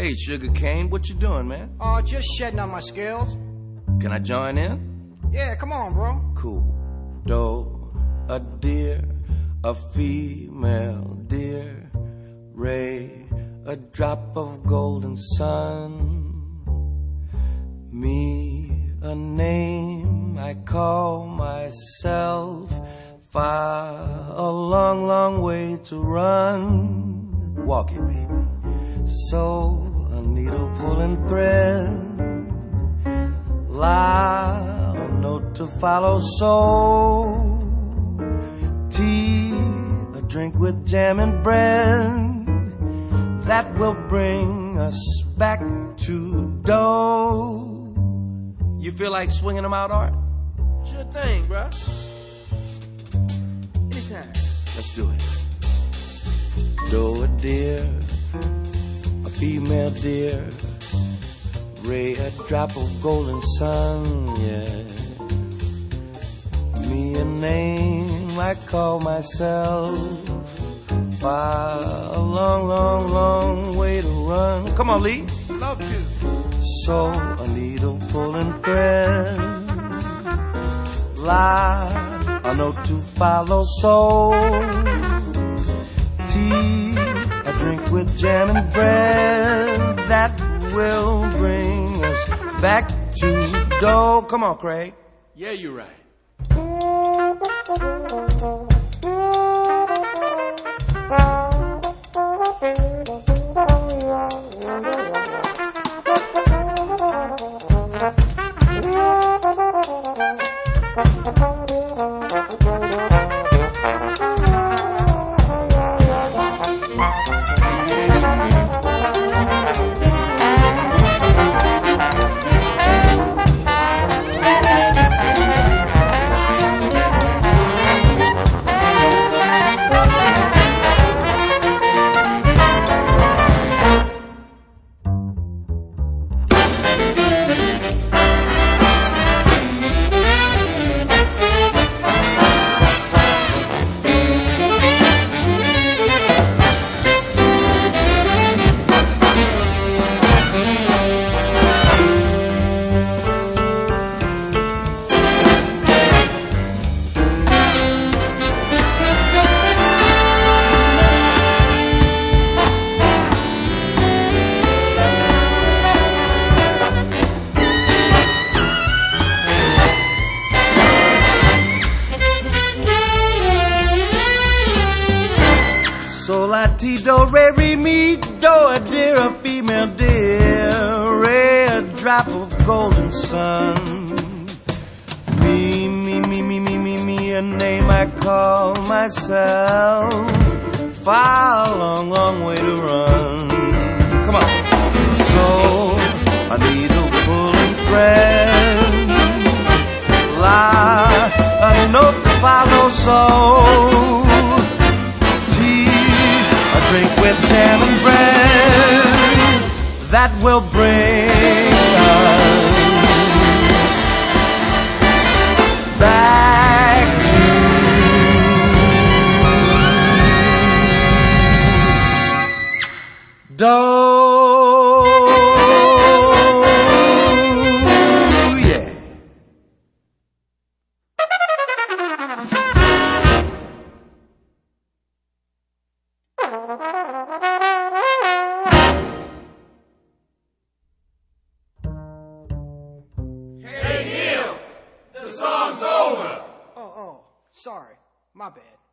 Hey, Sugar Cane, what you doing, man? Just shedding on my scales. Can I join in? Yeah, come on, bro. Cool. Do, a deer, a female deer. Ray, a drop of golden sun. Me, a name I call myself. Far, a long, long way to run. Walk it, baby. So, a needle pulling thread. La, a note to follow. So, tea, a drink with jam and bread. That will bring us back to dough. You feel like swinging them out, Art? Sure thing, bruh. Anytime. Let's do it. Do a deer, a female deer. Ray, a drop of golden sun, yeah. Me, a name I call myself. Far, a long, long, long way to run. Come on, Lee. Love to. So, a needle pulling thread. Lie, a note to follow. So, tea, a drink with jam and bread. That will bring us back to dough. Come on, Craig. Yeah, you're right. So la ti do re re mi do, a deer, a female deer. Ray, a drop of golden sun. Me, me, me, me, me, me, me, a name I call myself. Far, long, long way to run. Come on. So, a needle pulling thread. La, a note to follow. So, drink with jam and bread. That will bring us back to dough. Yeah. Hey, Neil! The song's over! Oh, sorry. My bad.